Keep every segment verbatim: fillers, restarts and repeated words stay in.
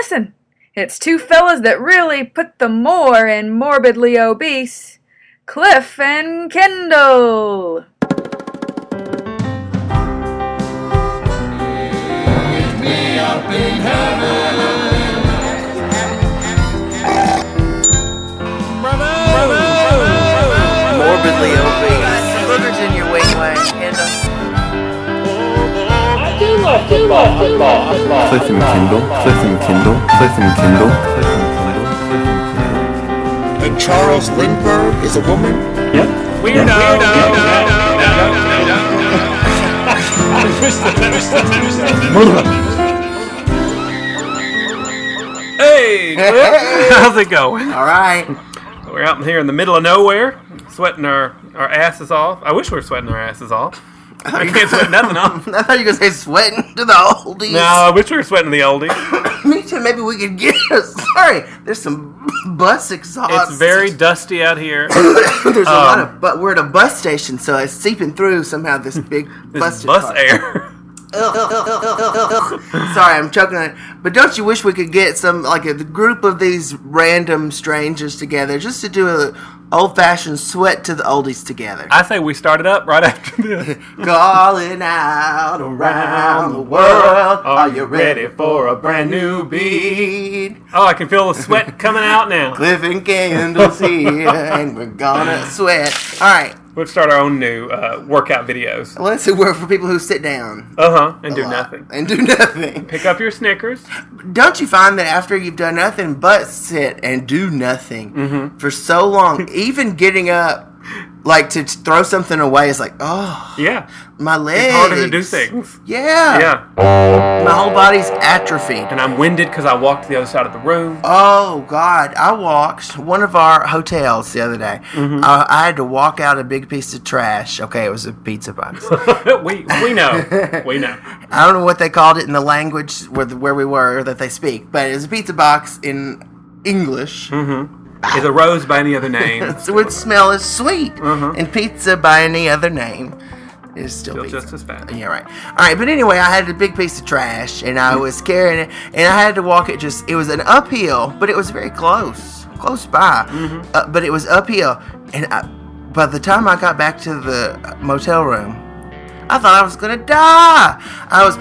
listen. It's two fellas that really put the more in Morbidly Obese, Cliff and Kendall. Meet me up in heaven. Bravo! Bravo! Bravo! Morbidly Obese. Boogers in your wing wang, Kendall. I do love football, football, football. Cliff and Kendall, Cliff and Kendall, Cliff and Kendall, Cliff and Kendall, Cliff and Kendall. And Charles Lindbergh is a woman? Yep. Weirdo, no, no, no, no, no, no, no. Hey, Cliff. How's it going? All right. We're out here in the middle of nowhere, sweating our, our asses off. I wish we were sweating our asses off. I can't sweat nothing off. I thought you were going to say sweating to the oldies. No, I wish we were sweating the oldies. Me too. Maybe we could get... Sorry. There's some bus exhaust. It's very dusty out here. There's a um, lot of... But we're at a bus station, so it's seeping through somehow this big this bus... bus car. air. Sorry, I'm choking on it. But don't you wish we could get some, like a group of these random strangers together just to do a old-fashioned sweat to the oldies together? I say we start it up right after this. Calling out around the world. Are you ready for a brand new beat? Oh, I can feel the sweat coming out now. Cliff and Kendall's here, and we're gonna sweat. All right. We'll start our own new uh, workout videos. Let's see, we're for people who sit down. Uh-huh, and a do lot. nothing. And do nothing. Pick up your Snickers. Don't you find that after you've done nothing but sit and do nothing Mm-hmm. for so long, even getting up, like to t- throw something away is like, oh, Yeah. my legs. It's harder to do things. Yeah. Yeah. My whole body's atrophied. And I'm winded because I walked to the other side of the room. Oh, God. I walked one of our hotels the other day. Mm-hmm. Uh, I had to walk out a big piece of trash. Okay, it was a pizza box. we we know. We know. I don't know what they called it in the language where, the, where we were that they speak, but it was a pizza box in English. Mm-hmm. Is a rose by any other name? It would smell as sweet. Uh-huh. And pizza by any other name is still, Still pizza. just as bad. Yeah, right. All right, but anyway, I had a big piece of trash, and I was carrying it, and I had to walk it just, it was an uphill, but it was very close, close by, Mm-hmm. uh, but it was uphill, and I, by the time I got back to the motel room, I thought I was going to die. I was,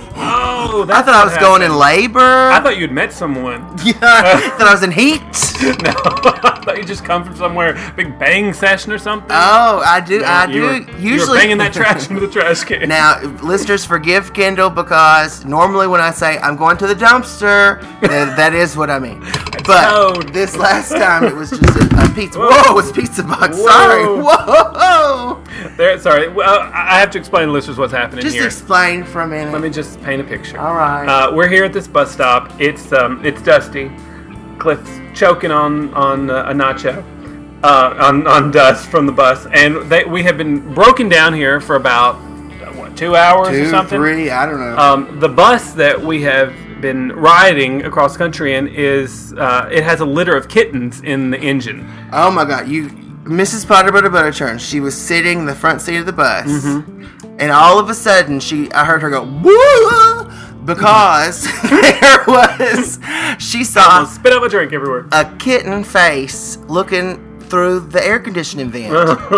Oh, I that's thought I what was going in happened. labor. I thought you'd met someone. Yeah, I thought I was in heat. No, I thought you just come from somewhere, big bang session or something. Oh, I do, No, I you do. were, Usually, you were banging that trash into the trash can. Now, listeners, forgive Kendall because normally when I say I'm going to the dumpster, that, that is what I mean. But toad. this last time it was just a, a pizza. Whoa. Whoa, it's pizza box. Whoa. Sorry. Whoa. There, sorry, well, I have to explain to listeners what's happening Just here. explain for a minute. Let me just paint a picture. All right. Uh, we're here at this bus stop. It's um, it's dusty. Cliff's choking on on uh, a nacho, uh, on on dust from the bus, and they, we have been broken down here for about uh, what two hours Two, or something. three, I don't know. Um, the bus that we have been riding across country in is uh, it has a litter of kittens in the engine. Oh my God, you, Missus Potter Butter Butterchurn. She was sitting in the front seat of the bus, Mm-hmm. and all of a sudden, she, I heard her go woo, because there was, she saw Almost spit up a drink everywhere. a kitten face looking through the air conditioning vent.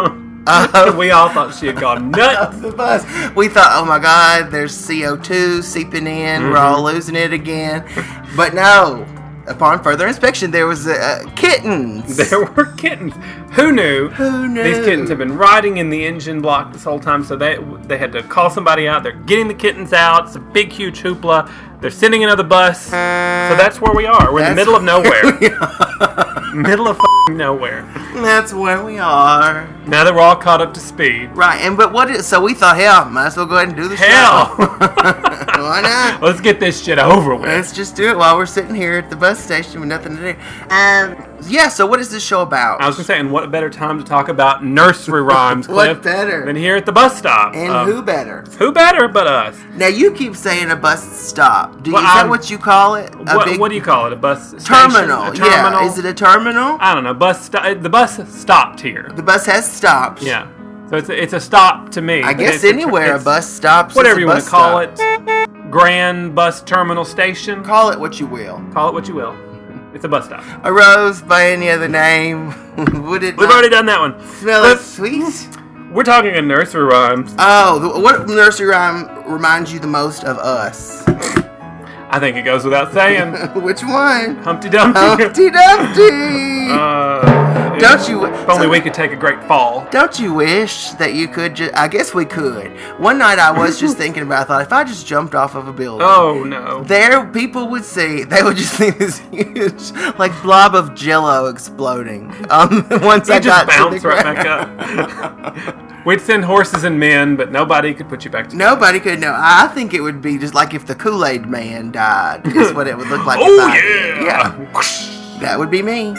We all thought she had gone nuts. The bus. We thought, oh my God, there's C O two seeping in. We're all losing it again. But no. Upon further inspection, there was uh, kittens. There were kittens. Who knew? Who knew? These kittens have been riding in the engine block this whole time, so they they had to call somebody out. They're getting the kittens out. It's a big, huge hoopla. They're sitting in another bus. So that's where we are. We're in the That's middle of nowhere. where we are. Middle of f***ing nowhere. That's where we are. Now that we're all caught up to speed. Right, and but what is, so we thought, hell, might as well go ahead and do the Hell. show. Why not? Let's get this shit over with. Let's just do it while we're sitting here at the bus station with nothing to do. Um, yeah, so what is this show about? I was going to say, and what better time to talk about nursery rhymes, What Cliff, better? than here at the bus stop. And Um, who better? Who better but us? Now, you keep saying a bus stop. Do you, Well, is that I'm- what you call it? A What, big what do you call it? A bus station? terminal. A terminal? Yeah, is it a terminal? I don't know. Bus. Sto- the bus stopped here. The bus has stopped. Yeah. So it's a, it's a stop to me. I but it's guess anywhere a it's bus stops. Whatever is a you want bus to call stop. it. Grand Bus Terminal Station. Call it what you will. Call it what you will. It's a bus stop. A rose by any other name. Would it We've not already done that one. smell But as sweet? we're talking in nursery rhymes. Oh, the, what nursery rhyme reminds you the most of us? I think it goes without saying. Which one? Humpty Dumpty. Humpty Dumpty. Uh, Don't you? If only so- we could take a great fall. Don't you wish that you could just... I guess we could. One night I was just thinking about, I thought, if I just jumped off of a building, Oh, no. there people would see, they would just see this huge, like, blob of jello exploding. Um, once I You got just bounce to the right ground. back up. We'd send horses and men, but nobody could put you back together. Nobody could know. I think it would be just like if the Kool-Aid Man died, is what it would look like. Oh, if I did. yeah. Yeah. That would be me.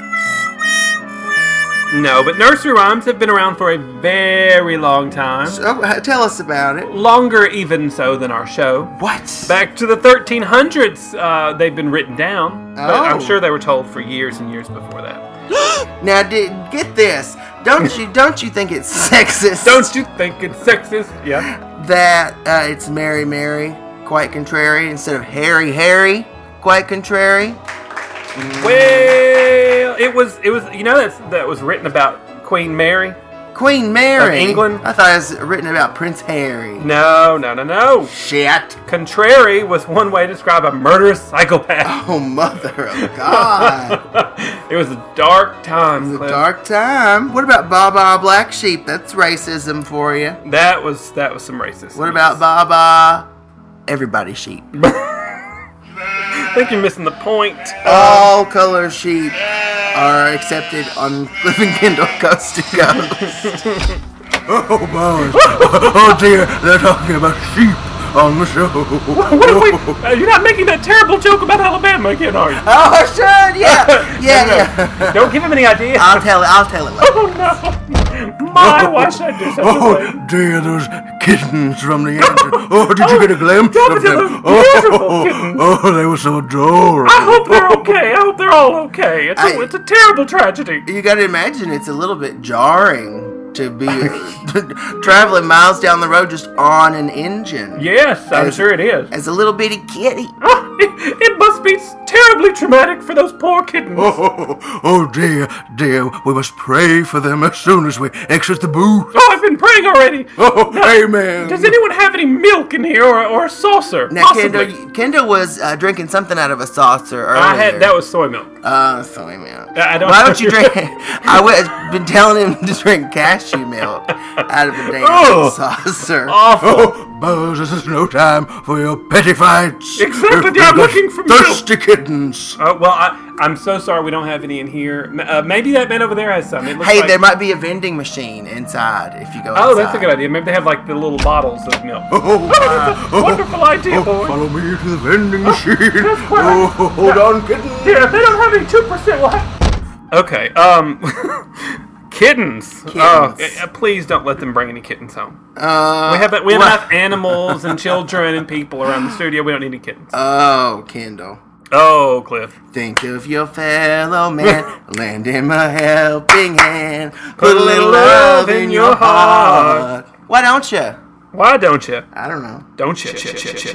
No, but nursery rhymes have been around for a very long time. So, uh, tell us about it. Longer even so than our show. What? Back to the thirteen hundreds, uh, they've been written down. But Oh. I'm sure they were told for years and years before that. Now, did, get this. Don't you don't you think it's sexist? Don't you think it's sexist? Yeah. that uh, it's Mary Mary, quite contrary, instead of Harry Harry, quite contrary? Well, it was, it was, you know, that's, that was written about Queen Mary? Queen Mary. Of England? I thought it was written about Prince Harry. No, no, no, no. Shit. Contrary was one way to describe a murderous psychopath. Oh, mother of God. It was a dark time. It was a Cliff. dark time. What about Baba Black Sheep? That's racism for you. That was that was some racist. What about Baba Everybody Sheep? I think you're missing the point. All color sheep are accepted on Cliff and Kindle Coast to Coast. Oh, boy. Oh, dear. They're talking about sheep on the show. What are we? Uh, you're not making that terrible joke about Alabama again, are you? Oh, I should. Yeah. Yeah, No, no. yeah. Don't give him any ideas. I'll tell it. I'll tell it later. Oh no! My, why should I do such a thing? Dear, those kittens from the engine. Oh, did you get a glimpse Stop of it, they them? were beautiful kittens. Oh, they were so adorable. I hope they're okay. I hope they're all okay. It's a, I- it's a terrible tragedy. You got to imagine it's a little bit jarring to be traveling miles down the road just on an engine. Yes, I'm As- sure it is. As a little bitty kitty. Oh, it, it must be terribly traumatic for those poor kittens. Oh, oh dear, dear, we must pray for them as soon as we exit the booth. Oh, I've been praying already. Oh, Now, amen. Does anyone have any milk in here or, or a saucer? Now, Possibly. Kendall, Kendall was uh, drinking something out of a saucer earlier. I had that was soy milk. Uh, soy milk. I don't Why know don't you if drink? you're- I was been telling him to drink cashew milk out of a damn Oh, saucer. awful. Oh, Buzz, this is no time for your petty fights. Exactly, I'm looking for milk. thirsty kittens. Oh, well, I, I'm so sorry we don't have any in here. M- Uh, maybe that man over there has some. It looks Hey, like, there might be a vending machine inside if you go. Oh, that's a inside. good idea. Maybe they have like the little bottles of milk. Oh, That's a wonderful idea, oh, boy. follow me to the vending machine. that's quite Oh, right. hold on, kittens. Yeah, if they don't have any two percent left. Okay, um, kittens. Oh, Kittens. uh, please don't let them bring any kittens home. Uh, We have we have what? enough animals and children and people around the studio. We don't need any kittens. Oh, Kendall. Oh, Cliff. Think of your fellow man, lend him a helping hand, put a little love in your heart. Why don't you? Why don't you? I don't know. Don't you?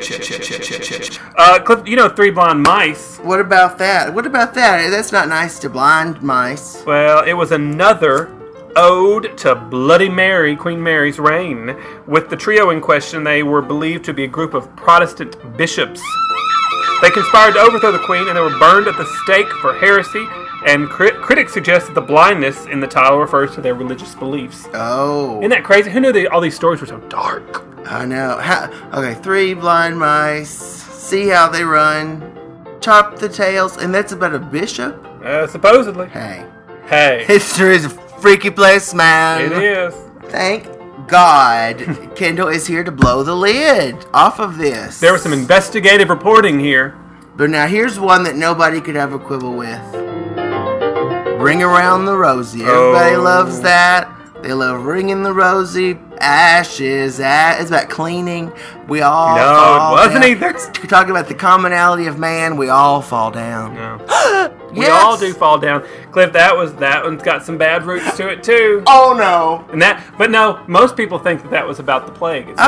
Uh, Cliff, you know Three Blind Mice. What about that? What about that? That's not nice to blind mice. Well, it was another ode to Bloody Mary, Queen Mary's reign. With the trio in question, they were believed to be a group of Protestant bishops. They conspired to overthrow the queen, and they were burned at the stake for heresy. And crit- critics suggest that the blindness in the title refers to their religious beliefs. Oh, Isn't that crazy? Who knew they, all these stories were so dark? I know. How, okay, three blind mice. See how they run. Chop the tails, and that's about a bishop. Uh, supposedly. Hey, Hey, history's a freaky place, man. it is. Thank God, Kendall is here to blow the lid off of this. There was some investigative reporting here. But now here's one that nobody could have a quibble with. Ring around the rosy. Everybody Oh. loves that. They love ringing the rosy. Ashes. A- it's about cleaning. We all No, fall it wasn't down. either. We're talking about the commonality of man. We all fall down. No. We Yes. all do fall down. Cliff, that was that one's got some bad roots to it too. Oh no. And that, but no, most people think that that was about the plague. It's Uh-huh. not.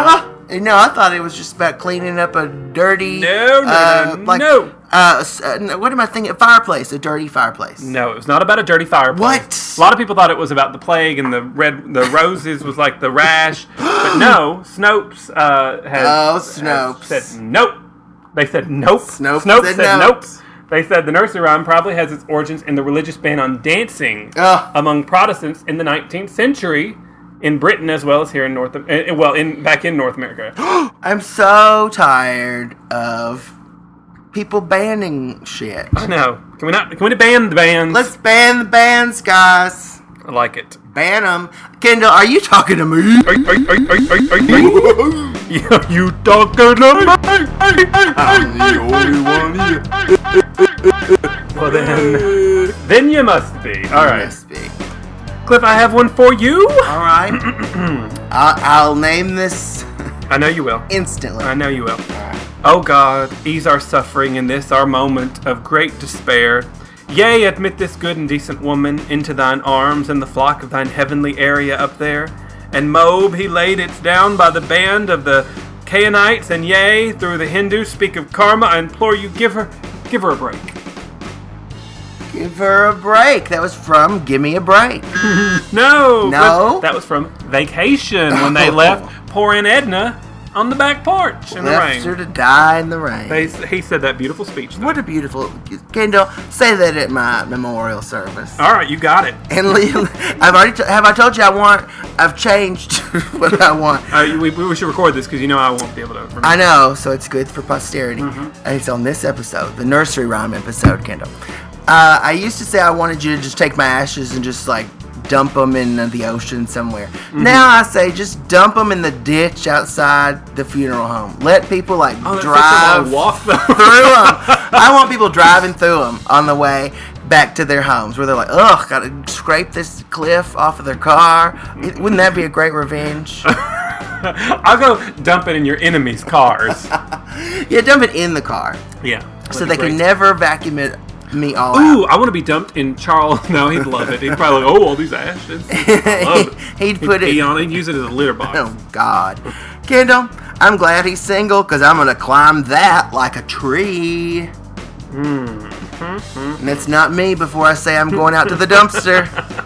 No, I thought it was just about cleaning up a dirty. No, no, uh, no, like, no. Uh, s- uh, no, what am I thinking? A fireplace, a dirty fireplace. No, it was not about a dirty fireplace. What? A lot of people thought it was about the plague and the red, the roses was like the rash. But no, Snopes uh, has, Oh, has Snopes. said nope. They said nope. Snopes Snopes said said nope. nope. They said the nursery rhyme probably has its origins in the religious ban on dancing Ugh. among Protestants in the nineteenth century in Britain as well as here in North. Uh, well, in back in North America. I'm so tired of people banning shit. I know. Can we not? Can we ban the bands? Let's ban the bands, guys. I like it. Ban them. Kendall, are you talking to me? Are, are, are, are, are, are you? You, you talking to me? I'm the only one here. Well then, then you must be. All right, Must be. Cliff, I have one for you. All right. I'll, I'll name this I know you will. instantly. I know you will. Oh God, ease our suffering in this our moment of great despair. Yea, admit this good and decent woman into thine arms and the flock of thine heavenly area up there. And Moab he laid it down by the band of the Canaanites, and yea, through the Hindus speak of karma. I implore you, give her, give her a break. Give her a break. That was from Give Me a Break. No, No? but that was from Vacation when they left poor Aunt Edna on the back porch in the Left her rain. to die in the rain. They, he said that beautiful speech. though. What a beautiful... Kendall, say that at my memorial service. All right, you got it. And Liam, I've already... T- have I told you I want... I've changed what I want. Uh, we, we should record this because you know I won't be able to remember. I know, so it's good for posterity. Mm-hmm. And it's on this episode, the nursery rhyme episode, Kendall. Uh, I used to say I wanted you to just take my ashes and just, like, dump them in the ocean somewhere. Mm-hmm. Now I say just dump them in the ditch outside the funeral home. Let people, like, Oh, that's drive such a long walk, though. through them. I want people driving through them on the way back to their homes where they're like, ugh, gotta scrape this cliff off of their car. It- wouldn't that be a great revenge? I'll go dump it in your enemy's cars. Yeah, dump it in the car. Yeah. So that'd they be great. can never vacuum it me all Ooh, out. I want to be dumped in Charles. No, he'd love it. He'd probably like, oh, all these ashes. I love it. He'd put pee it... on it. He'd use it as a litter box. Oh, God. Kendall, I'm glad he's single because I'm going to climb that like a tree. Hmm. And it's not me before I say I'm going out to the dumpster.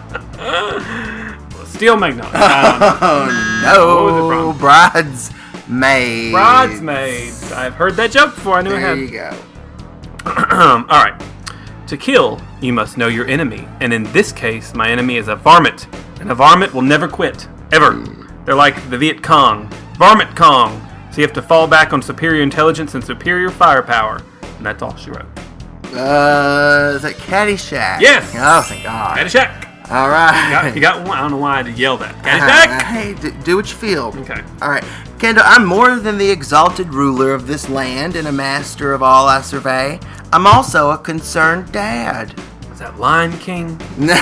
Steel Magnolia. I Oh, What was it no. from? Bridesmaids. Bridesmaids. I've heard that joke before. I knew I There had. you go. All right. To kill, you must know your enemy. And in this case, my enemy is a varmint. And a varmint will never quit. Ever. They're like the Viet Cong. Varmint Kong. So you have to fall back on superior intelligence and superior firepower. And that's all she wrote. Uh, is that Caddyshack? Yes. Oh, thank God. Caddyshack. All right. You got, you got one. I don't know why I had to yell that. Caddyshack. Hey, d- do what you feel. Okay. All right. Kendall, I'm more than the exalted ruler of this land and a master of all I survey. I'm also a concerned dad. Was that Lion King? No.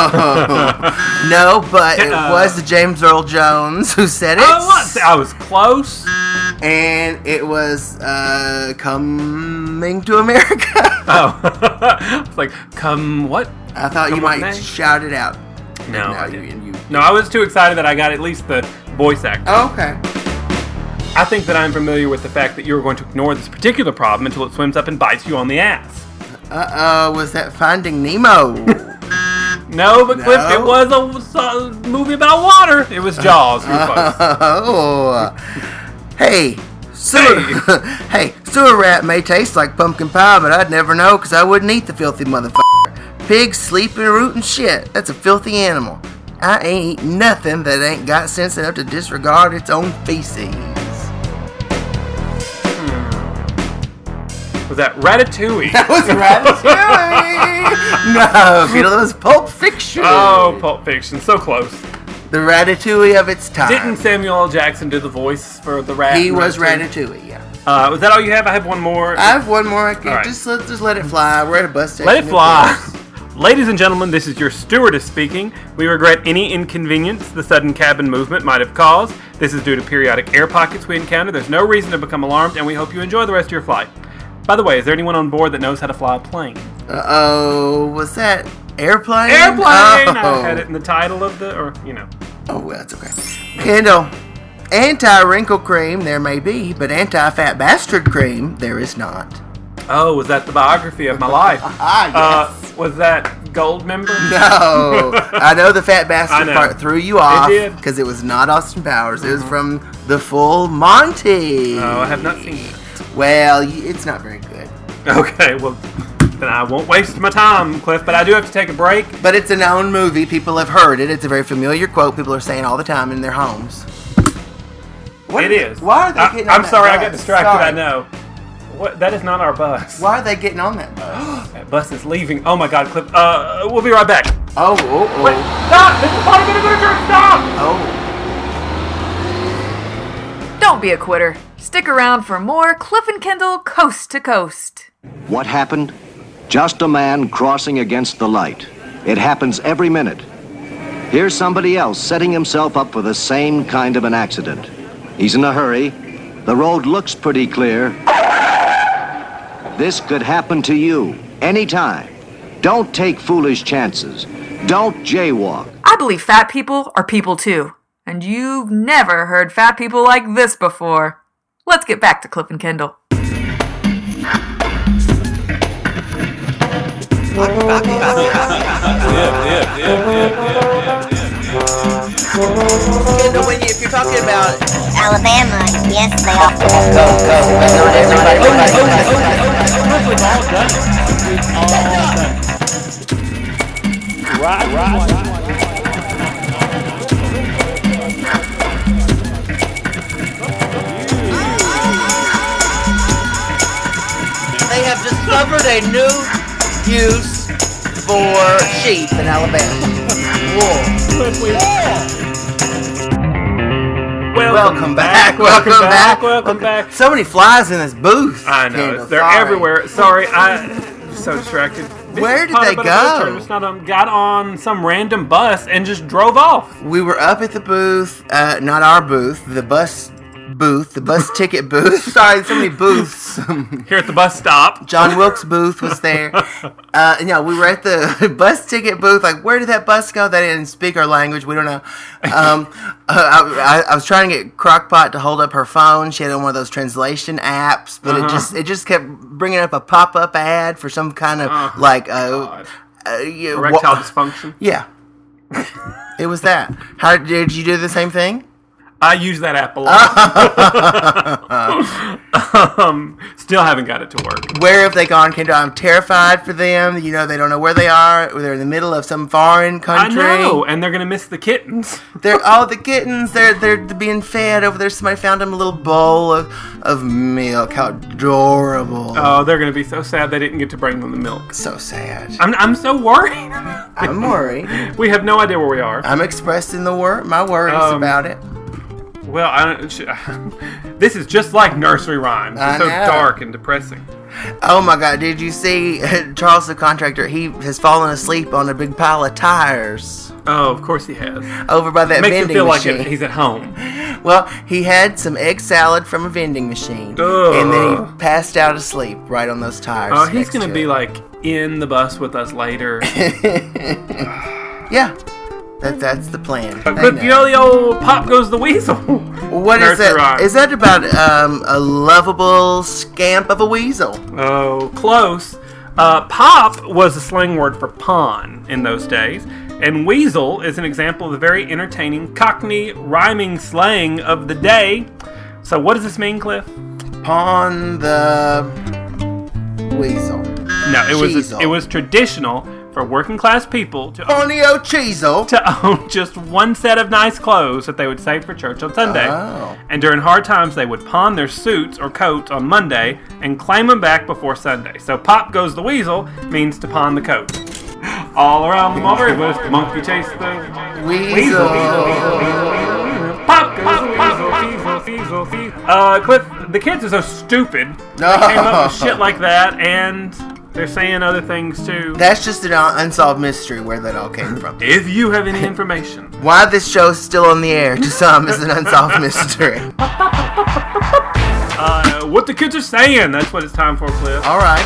No, but it Uh, was the James Earl Jones who said it. Oh, what? I was close. And it was uh, Coming to America. Oh. It's like, come what? I thought Come you what might name? shout it out. No, No, I you- didn't. you- No, I was too excited that I got at least the voice actor. Oh, okay. I think that I'm familiar with the fact that you're going to ignore this particular problem until it swims up and bites you on the ass. Uh-oh, was that Finding Nemo? No, but Cliff, No? it was a, was a movie about water. It was Jaws. You were close. Oh. Hey, sewer, hey, sewer rat may taste like pumpkin pie, but I'd never know because I wouldn't eat the filthy motherfucker. Pigs sleeping, rooting shit. That's a filthy animal. I ain't eating nothing that ain't got sense enough to disregard its own feces. Was that Ratatouille? That was Ratatouille. No, you know, that was Pulp Fiction. Oh, Pulp Fiction. So close. The Ratatouille of its time. Didn't Samuel L. Jackson do the voice for the rat? he in was Ratatouille? Yeah. Uh, was that all you have? I have one more. I have one more. I can All right. just let just let it fly. We're at a bus station. Let it fly. Ladies and gentlemen, this is your stewardess speaking. We regret any inconvenience the sudden cabin movement might have caused. This is due to periodic air pockets we encounter. There's no reason to become alarmed, and we hope you enjoy the rest of your flight. By the way, is there anyone on board that knows how to fly a plane? Uh oh, was that airplane? Airplane! Oh. I had it in the title of the, or, you know. Oh, well, that's okay. Kendall, Anti-wrinkle cream there may be, but anti-fat bastard cream there is not. Oh, was that the biography of my life? Ah, yes. Uh, was that Gold member? No. I know the fat bastard know. part threw you off. did. Because it was not Austin Powers. It was from the Full Monty. Oh, I have not seen it. Well, y- it's not very good. Okay, well, then I won't waste my time, Cliff, but I do have to take a break. But it's a known movie. People have heard it. It's a very familiar quote people are saying all the time in their homes. What It is. Why are they I- getting on I'm that sorry, bus? I got distracted, Sorry. I know. What? That is not our bus. Why are they getting on that bus? That bus is leaving. Oh my god, Cliff. Uh, we'll be right back. Oh, oh, oh. Wait, stop! This is part of the literature! Stop! Oh. Don't be a quitter. Stick around for more Cliff and Kendall Coast to Coast. What happened? Just a man crossing against the light. It happens every minute. Here's somebody else setting himself up for the same kind of an accident. He's in a hurry. The road looks pretty clear. This could happen to you anytime. Don't take foolish chances. Don't jaywalk. I believe fat people are people too. And you've never heard fat people like this before. Let's get back to Cliff and Kendall. Kendall, when you, if you're talking about Alabama, yes, they are. go, go, everybody, everybody, They have discovered a new use for sheep in Alabama. Wool. Welcome back. Welcome back. Welcome back. So many flies in this booth. I know. Kendall, They're sorry. everywhere. Sorry, I'm so distracted. This Where is did part they about a go? road trip. It's not, um, got on some random bus and just drove off. We were up at the booth, uh, not our booth, the bus booth, the bus ticket booth. Sorry, so many booths. Here at the bus stop. John Wilkes Booth was there. Uh, no, we were at the bus ticket booth. Like, where did that bus go? They didn't speak our language. We don't know. Um, uh, I, I, I was trying to get Crockpot to hold up her phone. She had on one of those translation apps, but Uh-huh. it just it just kept bringing up a pop up ad for some kind of Oh, like uh, God. uh, yeah, Erectile wa- dysfunction. Yeah, it was that. How did you do the same thing? I use that app a lot. um, still haven't got it to work. Where have they gone, Kendall? I'm terrified for them. You know, they don't know where they are. They're in the middle of some foreign country. I know, and they're gonna miss the kittens. They're oh the kittens. They're they're being fed over there. Somebody found them a little bowl of, of milk. How adorable! Oh, they're gonna be so sad they didn't get to bring them the milk. So sad. I'm I'm so worried. I'm worried. We have no idea where we are. I'm expressing the wor- my worries Um, about it. Well, I don't. sh- This is just like nursery rhymes. It's I so know. dark and depressing. Oh my God! Did you see Charles the contractor? He has fallen asleep on a big pile of tires Oh, of course he has. over by that It makes him vending feel like machine. it- he's at home. Well, he had some egg salad from a vending machine, Ugh. and then he passed out asleep right on those tires. Oh, he's next gonna to be it. like in the bus with us later. Yeah, that that's the plan. I But you know the old Pop Goes the Weasel. What is Nursery that? rhyme. Is that about um, a lovable scamp of a weasel? Oh, close. Uh, pop was a slang word for pawn in those days, and weasel is an example of the very entertaining Cockney rhyming slang of the day. So, what does this mean, Cliff? Pawn the weasel. No, it was Cheezel. it was traditional for working class people to Pony o Cheezel. to own just one set of nice clothes that they would save for church on Sunday. Oh. And during hard times, they would pawn their suits or coats on Monday and claim them back before Sunday. So Pop Goes the Weasel means to pawn the coat. All around the mulberry bush, the monkey chased the Weasel. weasel. Pop goes the weasel, weasel, weasel, weasel. Uh, Cliff, the kids are so stupid. No. They came up with shit like that, and they're saying other things too. That's just an un- unsolved mystery where that all came from. If you have any information. Why this show's still on the air to some is an unsolved mystery. Uh, what the kids are saying. That's what it's time for, Cliff. All right.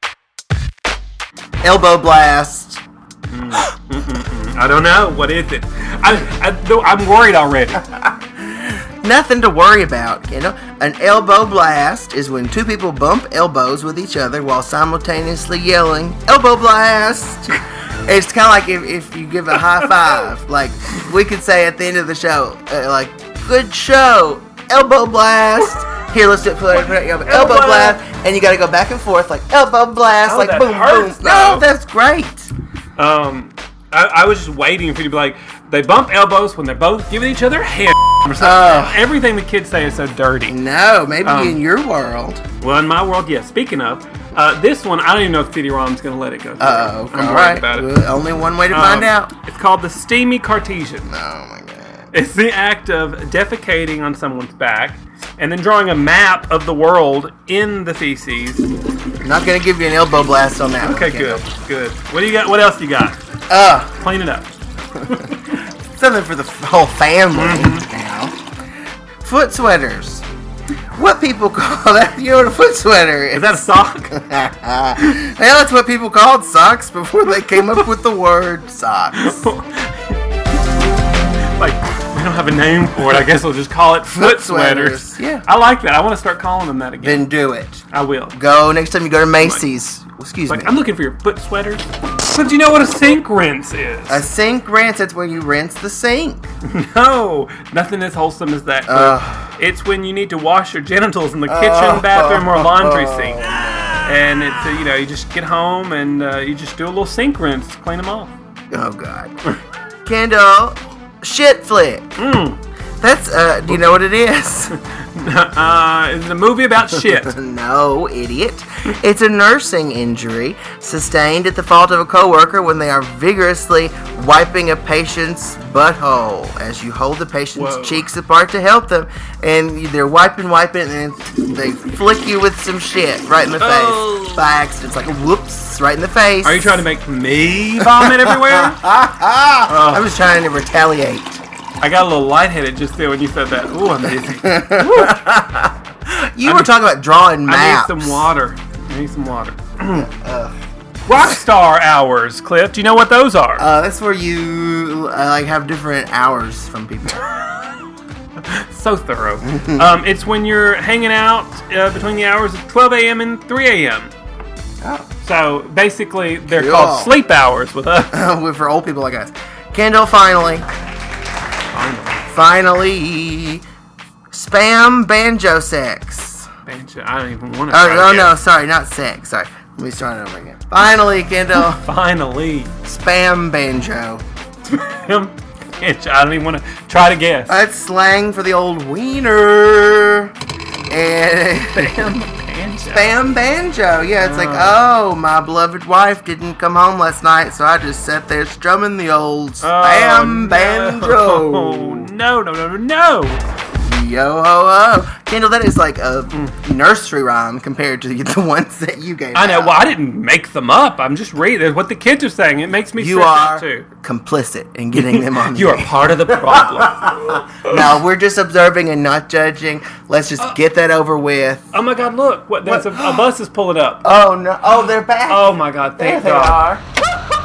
Elbow blast. I don't know. What is it? I, I, though I'm worried already. Nothing to worry about, you know. An elbow blast is when two people bump elbows with each other while simultaneously yelling, elbow blast! It's kind of like if, if you give a high five. Like, we could say at the end of the show, uh, like, good show, elbow blast. Here, let's do it. Put it, put it, elbow, elbow blast. And you got to go back and forth, like, elbow blast, Oh, like, that boom, hurts, boom. though. No, that's great. Um, I, I was just waiting for you to be like, they bump elbows when they're both giving each other hand. Or something. Oh. Everything the kids say is so dirty. No, maybe Um, in your world. Well, in my world, yes. Speaking of, uh, this one, I don't even know if C D-ROM's going to let it go through. Uh oh, I'm all worried right. about it. Well, only one way to find Um, out. It's called the Steamy Cartesian. Oh my god. It's the act of defecating on someone's back and then drawing a map of the world in the feces. I'm not gonna give you an elbow blast on that. Okay, one, good, good. What do you got? What else you got? Uh, Clean it up. something for the f- whole family Mm-hmm. now. Foot sweaters. What people call that? You know what a foot sweater is? Is that a sock? Hell, that's what people called socks before they came up with the word socks. Like, we don't have a name for it. I guess we'll just call it foot, Foot sweaters. sweaters, yeah. I like that. I want to start calling them that again. Then do it. I will. Go next time you go to Macy's. Excuse Like, me. I'm looking for your foot sweaters. But do you know what a sink rinse is? A sink rinse. That's when you rinse the sink. No, nothing as wholesome as that. Ugh. It's when you need to wash your genitals in the kitchen, bathroom, or laundry sink. And it's, uh, you know, you just get home and uh, you just do a little sink rinse to clean them off. Oh God. Kendall, shit flick. Mm. That's uh. Do you know what it is? uh, it's a movie about shit. No, idiot. It's a nursing injury sustained at the fault of a coworker when they are vigorously wiping a patient's butthole as you hold the patient's Whoa. cheeks apart to help them, and they're wiping, wiping, and they flick you with some shit right in the face Oh. by accident. It's like a whoops right in the face. Are you trying to make me vomit everywhere? I'm just trying to retaliate. I got a little lightheaded just there when you said that. Ooh, I'm dizzy. You I were need- talking about drawing maps. I need some water. I need some water. Rockstar hours, Cliff. Do you know what those are? Uh, that's where you uh, like have different hours from people. So thorough. um, it's when you're hanging out uh, between the hours of twelve a.m. and three a.m. Oh. So basically, they're Cool. called sleep hours with us. For old people like us. Kendall, finally. Finally. Spam banjo sex. Banjo. I don't even want to. Oh, try no, to no, guess. sorry, not sex. Sorry. Let me start it over again. Finally, Kendall. Finally. Spam banjo. Banjo. I don't even want to try to guess. That's slang for the old wiener. And Spam banjo. Spam banjo. Yeah, it's like, oh, my beloved wife didn't come home last night, so I just sat there strumming the old spam Oh, banjo. No. no, no, no, no, no. Yo ho ho. Kendall, that is like a nursery rhyme compared to the ones that you gave I know. out. Well, I didn't make them up. I'm just reading what the kids are saying. It makes me You stress are out too. complicit in getting them on. You are part of the problem. No, we're just observing and not judging. Let's just get that over with. Oh my God! Look, what? That's a, a bus is pulling up. Oh no! Oh, they're back. Oh my God! there Thank they God. are.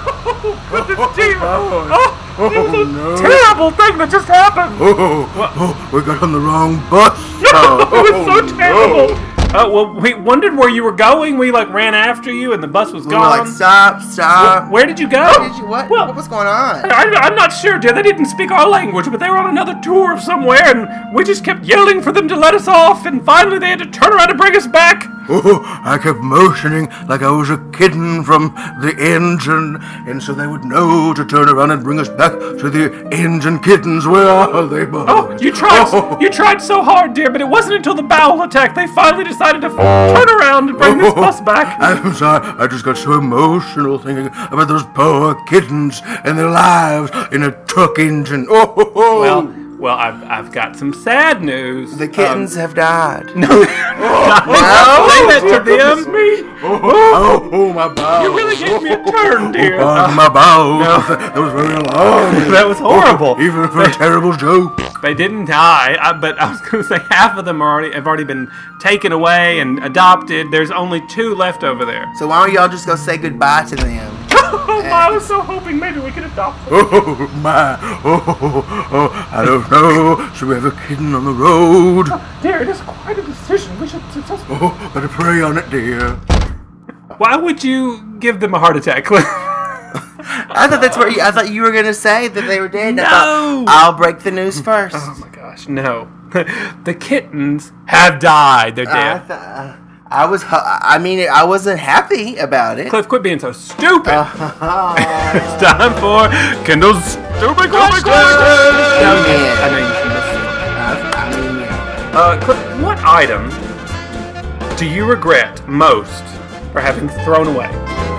Oh, it was a terrible thing that just happened. Oh, oh, we got on the wrong bus. No, it was so terrible. Oh well, we wondered where you were going. We like ran after you, and the bus was We were gone. like, stop, stop. Wh- Where did you go? Where did you, what? Well, what was going on? I, I'm not sure, dear. They didn't speak our language, but they were on another tour of somewhere, and we just kept yelling for them to let us off, and finally they had to turn around and bring us back. Oh, I kept motioning like I was a kitten from the engine, and so they would know to turn around and bring us back to the engine kittens. Where are they, boys? Oh, you tried, Oh. you tried so hard, dear, but it wasn't until the bowel attack they finally decided to f- turn around and bring this bus back. I'm sorry, I just got so emotional thinking about those poor kittens and their lives in a truck engine. Oh, ho, ho. Well, well, I've, I've got some sad news. the kittens have died. Um, no, say that to them. Oh, oh, my bowels. You really gave me a turn, dear. Oh, my bowels. That was very long. That was horrible. Even for a terrible joke. They didn't die, I, but I was going to say half of them are already have already been taken away and adopted. There's only two left over there. So why don't y'all just go say goodbye to them? Oh, my, I was so hoping maybe we could adopt them. Oh, my. Oh, oh, oh, I don't know. Should we have a kitten on the road? Oh, dear, it is quite a decision. We should successfully. Oh, better pray on it, dear. Why would you give them a heart attack, Cliff? I thought that's what you, I thought you were going to say, that they were dead. No. I thought, I'll break the news first. Oh, my gosh, no. The kittens have died. They're I, dead. th- I was, hu- I mean, I wasn't happy about it. Cliff, quit being so stupid. Uh, It's time for Kendall's stupid question. Oh, yeah. I know you can listen. I, I mean, yeah. Uh, Cliff, what item do you regret most for having thrown away?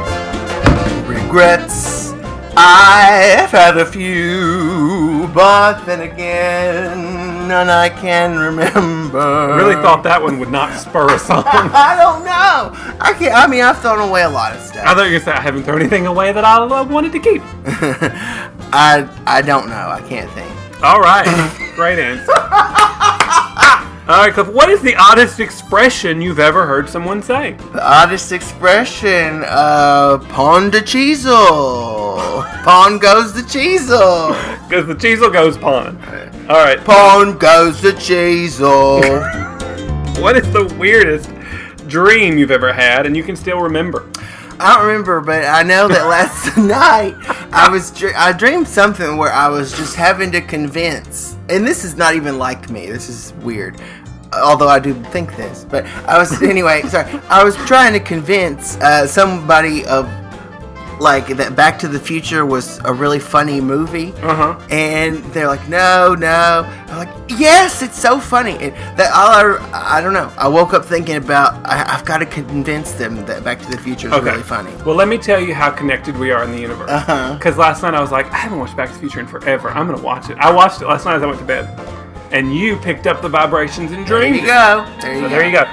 Regrets, I've had a few, but then again, none I can remember. I really thought that one would not spur a song. I don't know. I can't. I mean, I've thrown away a lot of stuff. I thought you were going to say I haven't thrown anything away that I uh, wanted to keep. I I don't know. I can't think. All right. Great answer. All right, Cliff, what is the oddest expression you've ever heard someone say? The oddest expression, uh, pawn de cheezel. Pawn goes the cheezel. Because the cheezel goes pawn. All right. Pawn goes the cheezel. What is the weirdest dream you've ever had and you can still remember? I don't remember, but I know that last night I was dr- I dreamed something where I was just having to convince, and this is not even like me. This is weird, although I do think this. But I was anyway. Sorry, I was trying to convince uh, somebody of like that Back to the Future was a really funny movie, Uh-huh. and they're like, no, no. I'm like, yes, it's so funny. And that all I, I don't know. I woke up thinking about I, I've got to convince them that Back to the Future is Okay. really funny. Well, let me tell you how connected we are in the universe. Uh-huh. Because last night I was like, I haven't watched Back to the Future in forever. I'm going to watch it. I watched it last night as I went to bed. And you picked up the vibrations and There dreamed you it. go. There you So go. there you go.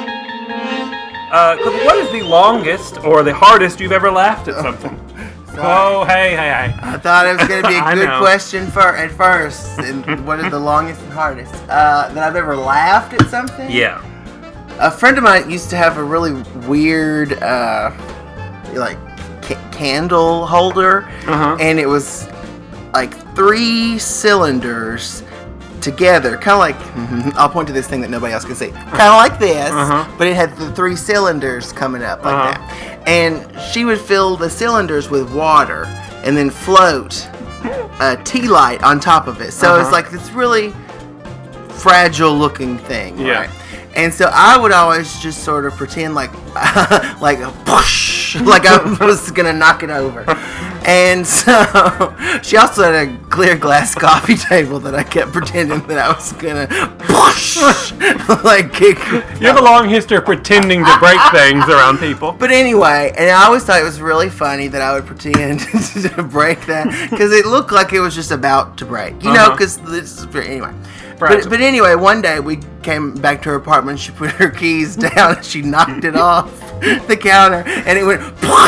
Uh, Cliff, what is the longest or the hardest you've ever laughed at something? Oh, hey, hey, hey. I thought it was going to be a I good know. question for at first. And what is the longest and hardest? Uh, that I've ever laughed at something? Yeah. A friend of mine used to have a really weird, uh, like, ca- candle holder. Uh-huh. And it was like three cylinders together. Kind of like, I'll point to this thing that nobody else can see. Kind of like this. Uh-huh. But it had the three cylinders coming up like Uh-huh. that. And she would fill the cylinders with water and then float a tea light on top of it. So Uh-huh. it's like this really fragile looking thing, Yeah. right? And so I would always just sort of pretend like, like a push, like I was gonna knock it over. And so she also had a clear glass coffee table that I kept pretending that I was gonna push, like kick. You have a long history of pretending to break things around people. But anyway, and I always thought it was really funny that I would pretend to break that because it looked like it was just about to break, you know? Uh-huh. Because this is very, anyway. Fragile. But, but anyway, one day we came back to her apartment. She put her keys down and she knocked it off the counter, and it went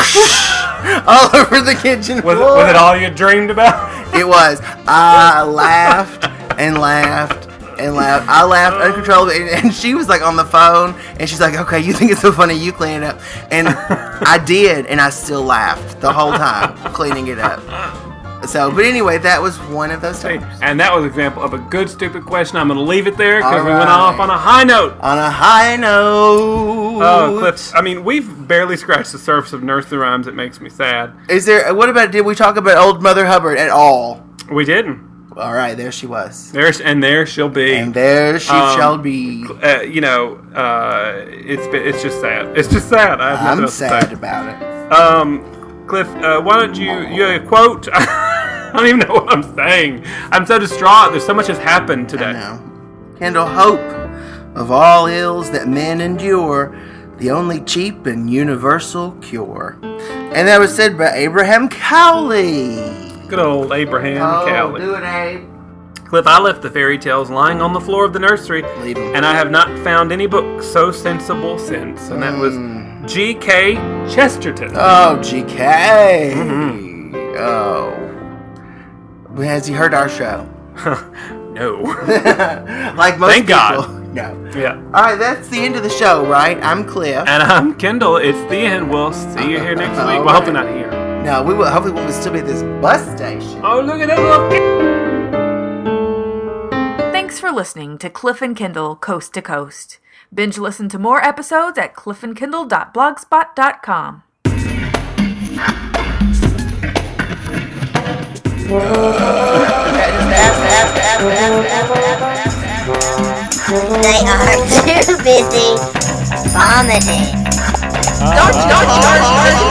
all over the kitchen Was it, floor. was it all you dreamed about? It was. I laughed and laughed and laughed. I laughed uncontrollably, and, and she was like on the phone, and she's like, "Okay, you think it's so funny? You clean it up." And I did, and I still laughed the whole time cleaning it up. So, but anyway, that was one of those times. And that was an example of a good stupid question. I'm going to leave it there because All we went right. off on a high note. On a high note. Oh, Cliff, I mean, we've barely scratched the surface of nursery rhymes. It makes me sad. Is there? What about? Did we talk about Old Mother Hubbard at all? We didn't. All right, there she was, There's and there she'll be. and there she Um, shall be. Uh, you know, uh, it's been- it's just sad. It's just sad. I have nothing I'm else to sad say. about it. Um, Cliff, uh, why don't you you have a quote? I don't even know what I'm saying. I'm so distraught. There's so much has happened I today. know. Kindle hope of all ills that men endure, the only cheap and universal cure. And that was said by Abraham Cowley. Good old Abraham Oh, Cowley. do it, Abe. Cliff, I left the fairy tales lying on the floor of the nursery, Leave 'em. and I have not found any book so sensible since. And that was Mm. G K Chesterton. Oh, G K. Mm-hmm. Oh. Has he heard our show? No. Like most Thank people. God. No. Yeah. All right, that's the end of the show, right? I'm Cliff. And I'm Kendall. It's the end. We'll see you here next week. All Well, hopefully right. not here. No, we will. Hopefully, we'll still be at this bus station. Oh, look at that little. Thanks for listening to Cliff and Kindle Coast to Coast. Binge listen to more episodes at cliff and kindle dot blogspot dot com. They are too busy vomiting. Don't, don't, don't,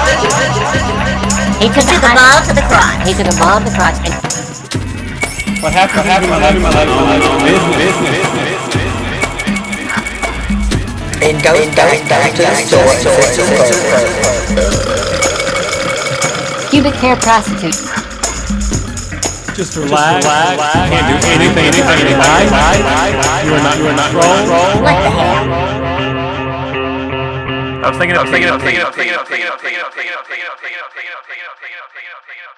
He took the ball to the crotch. He took a ball to the crotch. And What happened? What happened? What happened? What happened? Business, business, business. and goes back, back to the store. pubic hair prostitute. Just relax. relax. Can't do anything. Anything. Anything. You are not. You are not wrong. What the hell? I was thinking. I was thinking. I was thinking. I was thinking. I was thinking. I was thinking. I was thinking. I was thinking. I was thinking. I was thinking. I was thinking.